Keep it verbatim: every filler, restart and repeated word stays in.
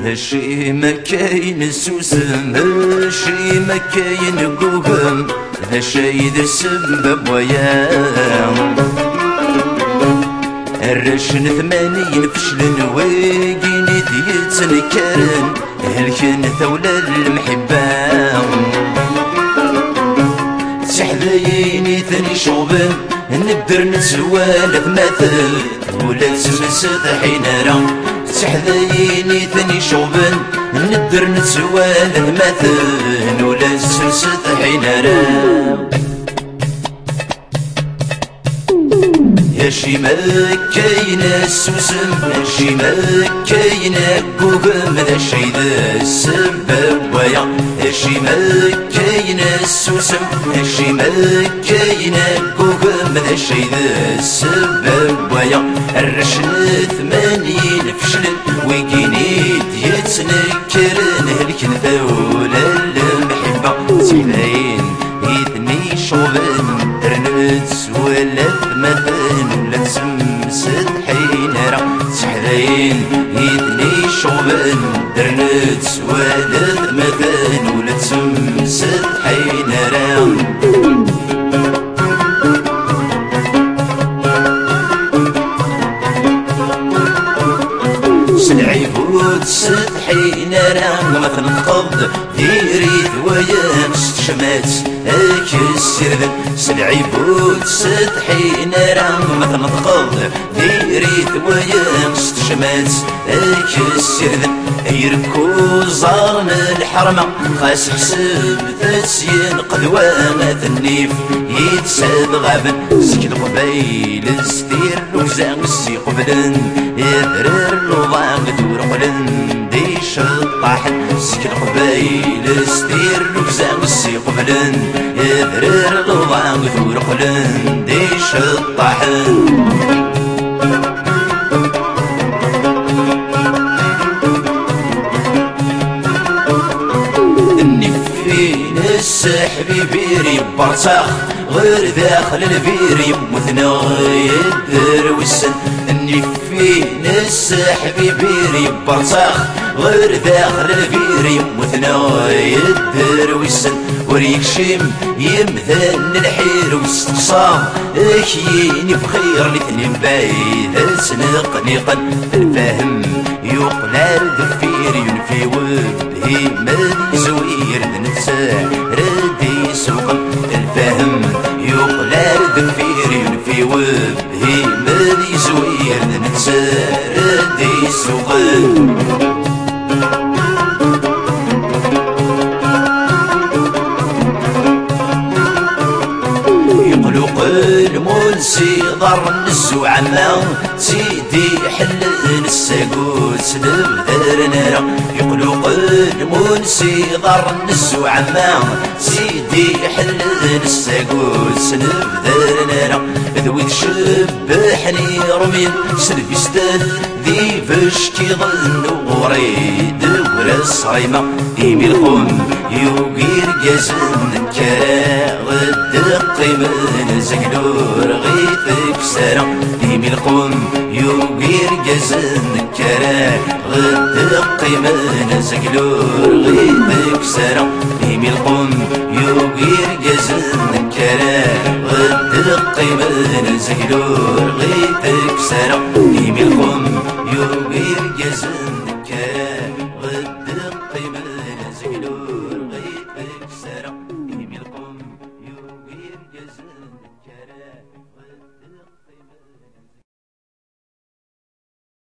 هالشي ما كاين سوسم، هالشي ما كاين قوقم، هالشي ذا السبب ويا الرشن ثمانين فشلن واقين يتنكرن هلكن ثولى المحبة تحذيني ثاني شغبن نقدر نسوالف مثل ولا تمسد حين راه تحذيني ثاني شغبن نقدر نسوالف مثل ولا تمسد حين راه يا شي ما كاين السوسم، يا شي ما كاين قوقم، ذا الشي ذا السبب ويا يا شي ما كاين السوسم، يا شي ما كاين قوقم، ذا الشي ذا السبب ويا الرشن ثمانين فشلن ويقينيد يتنكرن هلكن ذولا المحبة تلاين يثني شغبن درنت ولا مثل ولا تمسد حين راه تحذين يدني شغبن درنت ولا مثل ولا تمسد حين راه سلعيبوت سد حين راه ما تنقض ديريت ويا شمات هاك السردن سلعيبوت سد حين راه ما تنقض ديريت ويا شمات هاك السردن يركو زار من الحرمة خاس حسب تسين قدوانة النيف يتساد غابن سكن قبيل ستير وزان السي قبلن يدرر الوضع دور قلن ديش الطاحن سكن قبيل ستير وزان السي قبلن يدرر الوضع دور قلن ديش الطاحن السحبي بيري برصاخ غير داخل البيري مثنى يدر والسن اني فين السحبي بيري برصاخ غير داخل البيري مثنى يدر والسن وريك شم يمثل الحير واستقصام اخيني بخير الاثنين بايد سنقنقا الفهم يقلال دفير ينفي وبهي مالي زوير نتساع ردي سوق الفهم يقلال دفير ينفي وبهي مالي زوير نتساع ردي سوق المنسي ضر النسو عما سيدي حل الساقوس نبذر نرى يقلق المنسي ضر النسو عما سيدي حل الساقوس نبذر نرى ذوي شبحني رمين سلفي ستاد ذي فشكي ظن وريد ورا الصريمة ديمي الخم يوقير جازن كرا غدقي من زقلور غيثك سارة ديمي الخم يوقير جازن كرا غدقي من زقلور غيثك سارة ديمي الخم يوقير جازن كرا غدقي من زقلور غيثك سارة ديمي الخم يوقير جازن كرا غدقي من زقلور